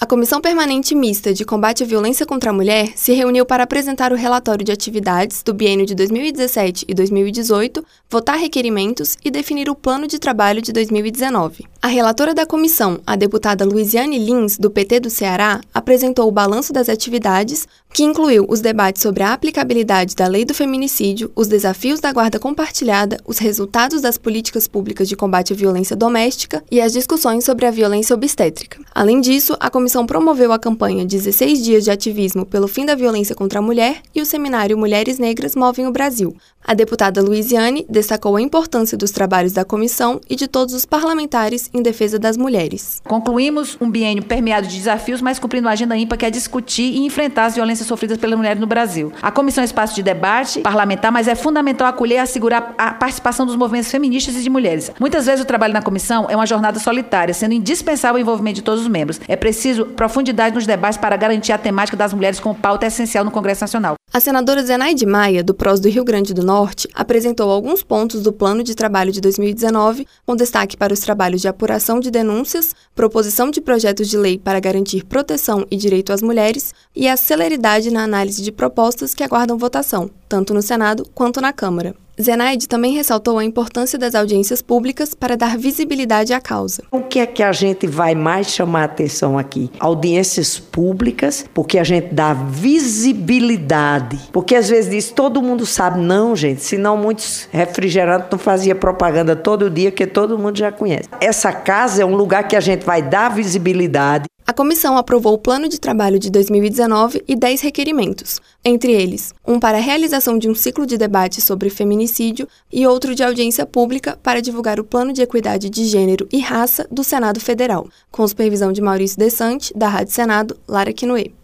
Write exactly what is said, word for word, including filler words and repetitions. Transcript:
A Comissão Permanente Mista de Combate à Violência contra a Mulher se reuniu para apresentar o relatório de atividades do biênio de dois mil e dezessete e dois mil e dezoito, votar requerimentos e definir o plano de trabalho de dois mil e dezenove. A relatora da comissão, a deputada Luiziane Lins, do P T do Ceará, apresentou o balanço das atividades, que incluiu os debates sobre a aplicabilidade da lei do feminicídio, os desafios da guarda compartilhada, os resultados das políticas públicas de combate à violência doméstica e as discussões sobre a violência obstétrica. Além disso, a A comissão promoveu a campanha dezesseis dias de ativismo pelo fim da violência contra a mulher e o seminário Mulheres Negras Movem o Brasil. A deputada Luiziane destacou a importância dos trabalhos da comissão e de todos os parlamentares em defesa das mulheres. Concluímos um biênio permeado de desafios, mas cumprindo uma agenda ímpar que é discutir e enfrentar as violências sofridas pelas mulheres no Brasil. A comissão é espaço de debate parlamentar, mas é fundamental acolher e assegurar a participação dos movimentos feministas e de mulheres. Muitas vezes o trabalho na comissão é uma jornada solitária, sendo indispensável o envolvimento de todos os membros. É preciso profundidade nos debates para garantir a temática das mulheres como pauta essencial no Congresso Nacional. A senadora Zenaide Maia, do P R O S do Rio Grande do Norte, apresentou alguns pontos do Plano de Trabalho de dois mil e dezenove, com destaque para os trabalhos de apuração de denúncias, proposição de projetos de lei para garantir proteção e direito às mulheres e a celeridade na análise de propostas que aguardam votação, tanto no Senado quanto na Câmara. Zenaide também ressaltou a importância das audiências públicas para dar visibilidade à causa. O que é que a gente vai mais chamar a atenção aqui? Audiências públicas, porque a gente dá visibilidade. Porque às vezes diz, todo mundo sabe. Não, gente, senão muitos refrigerantes não faziam propaganda todo dia, que todo mundo já conhece. Essa casa é um lugar que a gente vai dar visibilidade. A comissão aprovou o plano de trabalho de dois mil e dezenove e dez requerimentos, entre eles, um para a realização de um ciclo de debate sobre feminicídio e outro de audiência pública para divulgar o Plano de Equidade de Gênero e Raça do Senado Federal, com supervisão de Maurício Desante, da Rádio Senado, Lara Quinoé.